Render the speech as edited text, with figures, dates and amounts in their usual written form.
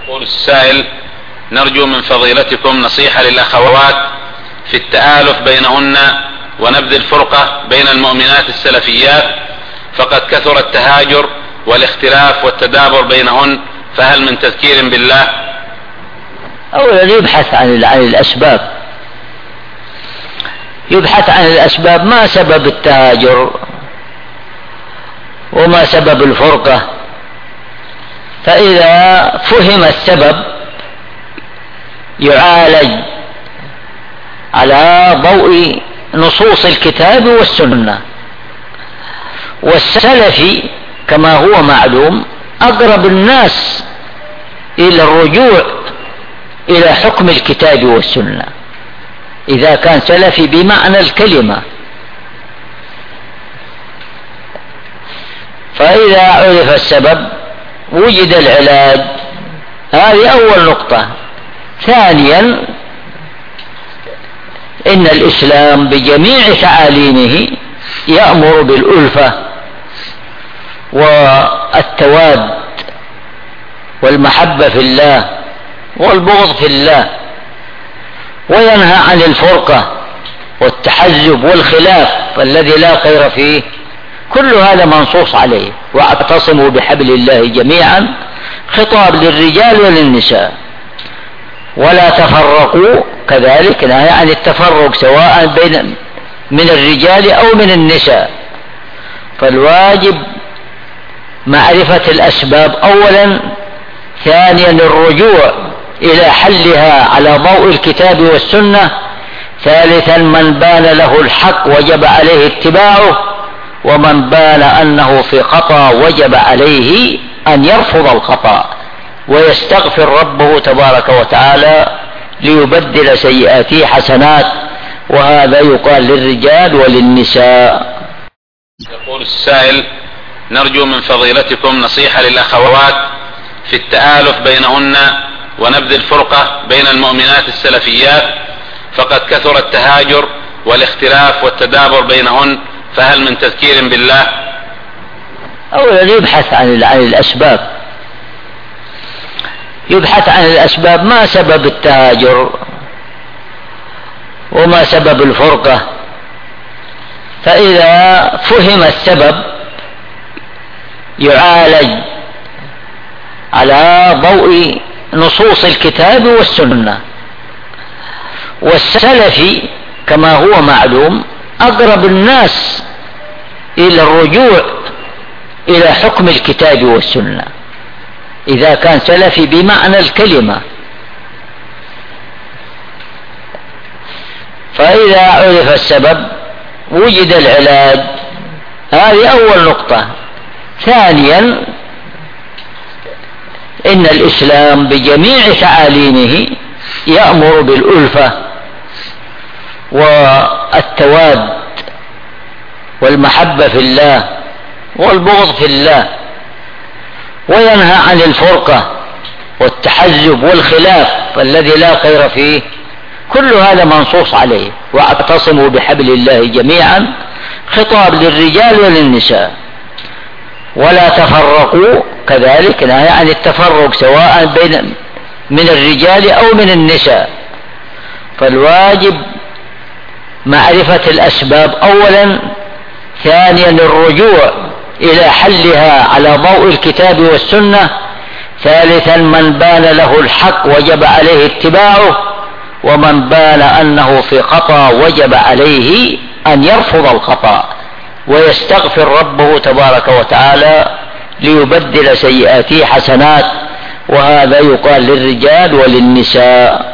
يقول السائل: نرجو من فضيلتكم نصيحة للأخوات في التآلف بينهن ونبذ الفرقة بين المؤمنات السلفيات، فقد كثر التهاجر والاختلاف والتدابر بينهن، فهل من تذكير بالله؟ أولا يبحث عن الأسباب، يبحث عن الأسباب، ما سبب التهاجر وما سبب الفرقة. فإذا فهم السبب يعالج على ضوء نصوص الكتاب والسنة. والسلفي كما هو معلوم أقرب الناس إلى الرجوع إلى حكم الكتاب والسنة إذا كان سلفي بمعنى الكلمة. فإذا عرف السبب وجد العلاج، هذه أول نقطة. ثانيا، إن الإسلام بجميع تعاليمه يأمر بالألفة والتواد والمحبة في الله والبغض في الله، وينهى عن الفرقة والتحزب والخلاف الذي لا خير فيه. كل هذا منصوص عليه. واعتصموا بحبل الله جميعا، خطاب للرجال وللنساء، ولا تفرقوا، كذلك نهى عن التفرق سواء بين من الرجال أو من النساء. فالواجب معرفة الأسباب أولا. ثانيا، الرجوع إلى حلها على ضوء الكتاب والسنة. ثالثا، من بان له الحق وجب عليه اتباعه، ومن بان أنه في خطأ وجب عليه أن يرفض الخطأ ويستغفر ربه تبارك وتعالى ليبدل سيئاته حسنات، وهذا يقال للرجال وللنساء. يقول السائل: نرجو من فضيلتكم نصيحة للأخوات في التآلف بينهن ونبذ الفرقة بين المؤمنات السلفيات، فقد كثر التهاجر والاختلاف والتدابر بينهن، فهل من تذكير بالله؟ أولا يبحث عن الأسباب، يبحث عن الأسباب، ما سبب التهاجر وما سبب الفرقة. فإذا فهم السبب يعالج على ضوء نصوص الكتاب والسنة. والسلفي كما هو معلوم أقرب الناس إلى الرجوع إلى حكم الكتاب والسنة إذا كان سلفي بمعنى الكلمة. فإذا عرف السبب وجد العلاج، هذه أول نقطة. ثانيا، إن الإسلام بجميع تعاليمه يأمر بالألفة والتواد والمحبة في الله والبغض في الله، وينهى عن الفرقة والتحزب والخلاف الذي لا خير فيه. كل هذا منصوص عليه. واعتصموا بحبل الله جميعا، خطاب للرجال وللنساء، ولا تفرقوا، كذلك نهى عن التفرق سواء بين من الرجال أو من النساء. فالواجب معرفة الأسباب أولا. ثانيا، الرجوع إلى حلها على ضوء الكتاب والسنة. ثالثا، من بان له الحق وجب عليه اتباعه، ومن بان أنه في خطأ وجب عليه أن يرفض الخطأ ويستغفر ربه تبارك وتعالى ليبدل سيئاته حسنات، وهذا يقال للرجال وللنساء.